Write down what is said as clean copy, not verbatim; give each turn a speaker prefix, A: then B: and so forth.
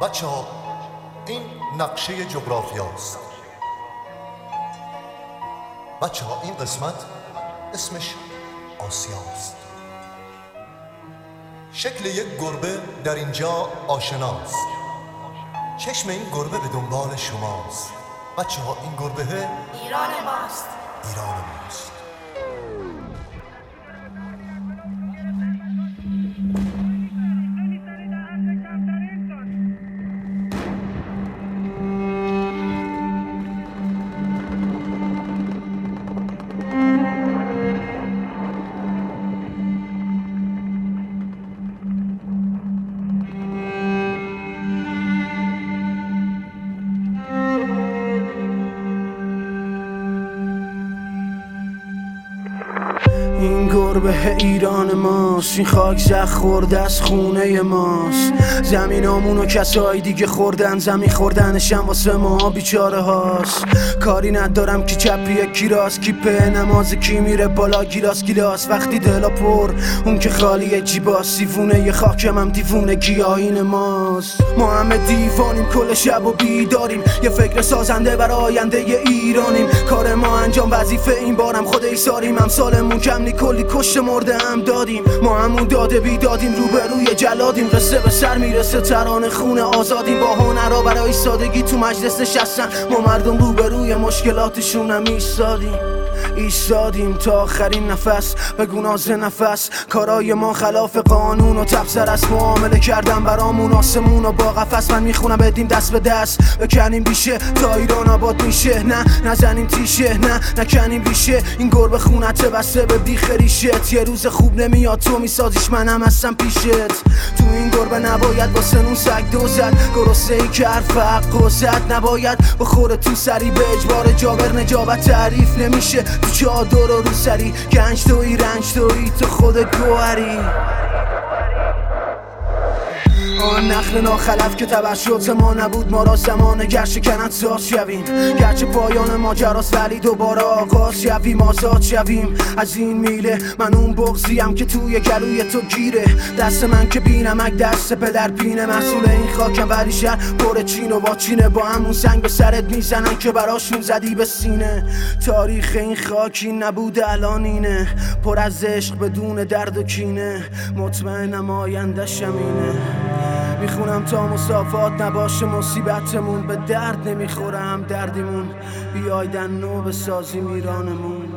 A: بچه ها این نقشه جغرافیاست. بچه ها این قسمت اسمش آسیاست. شکل یک گربه در اینجا آشناست. چشم این گربه به دنبال شماست. بچه ها این گربه
B: ایران ماست.
A: ایران ماست.
C: این گربه ایران ماست، این خاک زخ خورده از خونه ماست. زمینامون و کسایی دیگه خوردن، زمین خوردنشم واسه ما بیچاره هاست. کاری ندارم کی چپیه کی راست، کی به نماز کی میره بالا گیلاس گیلاس. وقتی دلا پر اون که خالیه جیباست. دیوونه ی خاکم هم دیوونه گیاهین ماست. ما همه دیوانیم کل شب و بیداریم، یه فکر سازنده بر آینده ی ایرانیم. کار ما انجام وظیفه این بارم خود ایساریم. امسالمون کم نی کلی کشت مرده هم دادیم. ما همون داده بیدادیم روبروی جلادیم. قصه به سر میرسه ترانه خون آزادیم. با هنرها برای سادگی تو مجلس نشستن، ما مردم روبروی مشکلاتشون هم ایستادیم تا آخرین نفس. بگو ناز نفس کارای ما خلاف قانون و تبصر است. معامله کردن برامون آسمون و با قفس. من میخونم بدیم دست به دست بکنیم بیشه تا ایران آباد میشه. نه نزنیم تیشه، نه نکنیم بیشه. این گربه خونته بسته به بیخ ریشت. یه روز خوب نمیاد تو میسازیش منم هستم پیشت. تو این گربه نباید با سنون سگ دو زد. گرسنه ای که حرف حق زد نباید بخوره تو سری. به اجبار جابر نجابت تعریف نمیشه. تو چادر و رو سری گنج توی رنج توی تو خودت گوهری. آن نخل ناخلف که توسط ما نبود، ما را زمان گرش کنت ساز شویم. گرچه پایان ماجراست ولی دوباره آغاز شویم. آزاد شویم از این میله. من اون بغضیم که توی گلوی تو گیره. دست من که بینمک دست پدر پینه. محصول این خاکم ولی شهر پر چین و با چینه. با همون سنگ به سرت میزنن که براشون زدی به سینه. تاریخ این خاکی نبود الان اینه، پر از عشق بدون درد و کینه. مطمئنم آینده‌شم اینه. میخونم تا مسافات نباشه مصیبتمون. به درد نمیخوره هم دردیمون. بیایدن نو بسازیم ایرانمون.